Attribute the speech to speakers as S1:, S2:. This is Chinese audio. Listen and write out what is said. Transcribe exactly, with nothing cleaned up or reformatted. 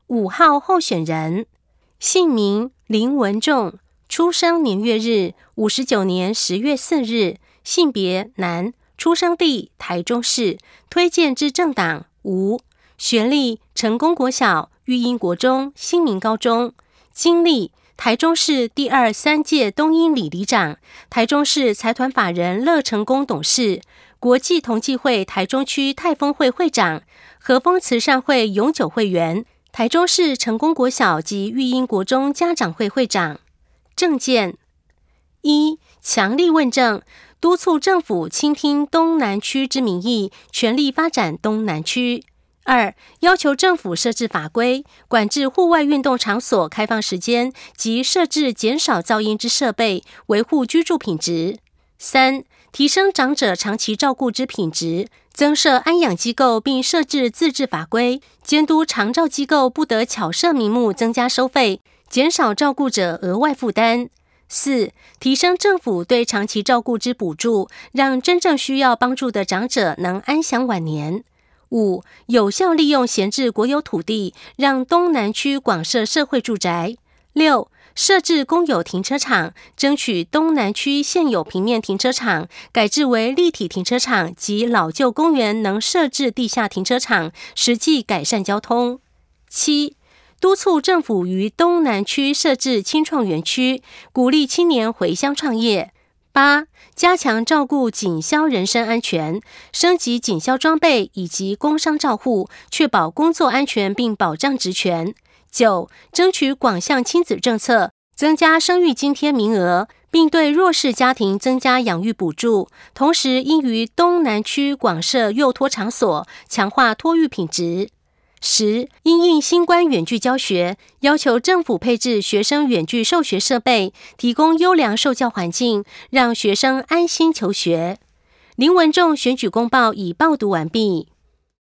S1: 五号候选人，姓名林文仲，出生年月日五十九年十月四日，性别男，出生地台中市，推荐之政党无，学历成功国小、育英国中、新民高中，经历台中市第二三届东英里里长，台中市财团法人乐成功董事，国际同济会台中区泰丰会会长，和风慈善会永久会员，台中市成功国小及育英国中家长会会长。政见一，强力问政，督促政府倾听东南区之民意，全力发展东南区。二，要求政府设置法规，管制户外运动场所开放时间及设置减少噪音之设备，维护居住品质。三，提升长者长期照顾之品质，增设安养机构并设置自治法规，监督长照机构不得巧设名目增加收费，减少照顾者额外负担。四、提升政府对长期照顾之补助，让真正需要帮助的长者能安享晚年。五、有效利用闲置国有土地，让东南区广设社会住宅。六、设置公有停车场，争取东南区现有平面停车场改制为立体停车场及老旧公园能设置地下停车场，实际改善交通。七、督促政府于东南区设置青创园区，鼓励青年回乡创业。八、加强照顾警消人身安全，升级警消装备以及工伤照护，确保工作安全并保障职权。九、争取广项亲子政策，增加生育津贴名额，并对弱势家庭增加养育补助，同时应于东南区广设幼托场所，强化托育品质。十、因应新冠远距教学，要求政府配置学生远距授学设备，提供优良受教环境，让学生安心求学。林文仲选举公报已报读完毕。